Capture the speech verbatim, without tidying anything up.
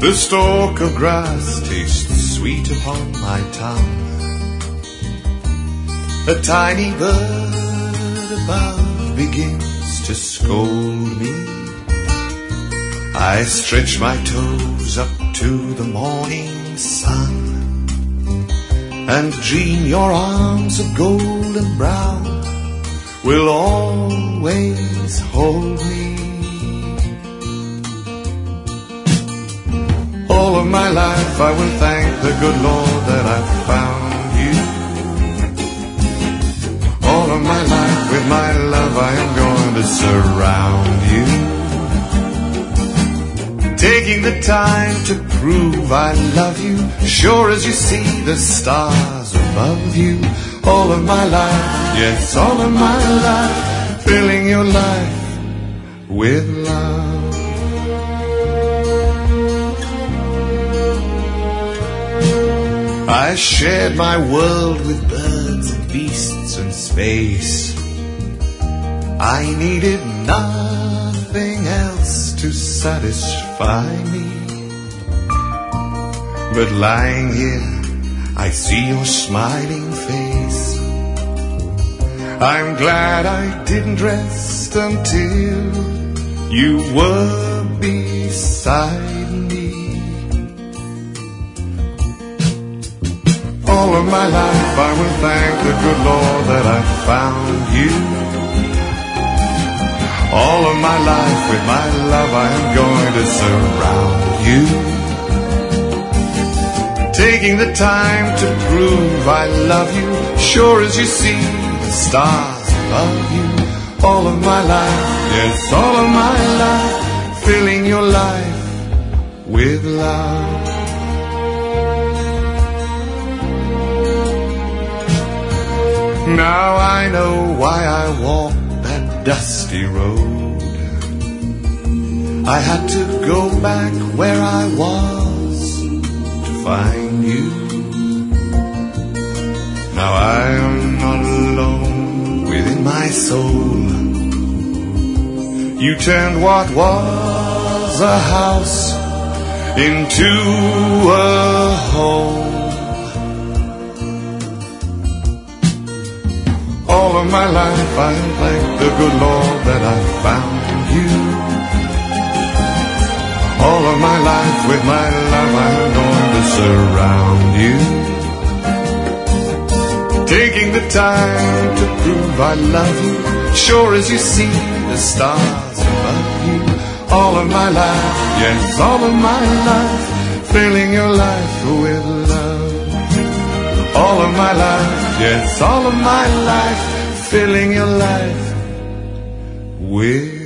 The stalk of grass tastes sweet upon my tongue. A tiny bird above begins to scold me. I stretch my toes up to the morning sun and dream your arms of golden brown will always hold me. All of my life I will thank the good Lord that I found you. All of my life with my love I am going to surround you. Taking the time to prove I love you, sure as you see the stars above you. All of my life, yes, all of my life, filling your life with love. I shared my world with birds and beasts and space. I needed nothing else to satisfy me. But lying here, I see your smiling face. I'm glad I didn't rest until you were beside me. All of my life I will thank the good Lord that I found you. All of my life with my love I am going to surround you. Taking the time to prove I love you, sure as you see the stars above you. All of my life, yes, all of my life, filling your life with love. Now I know why I walked that dusty road. I had to go back where I was to find you. Now I am not alone within my soul. You turned what was a house into a home. All of my life I thank the good Lord that I found you. All of my life with my love I am going to surround you. Taking the time to prove I love you, sure as you see the stars above you. All of my life, yes, all of my life, filling your life with love. All of my life, yes, all of my life, filling your life with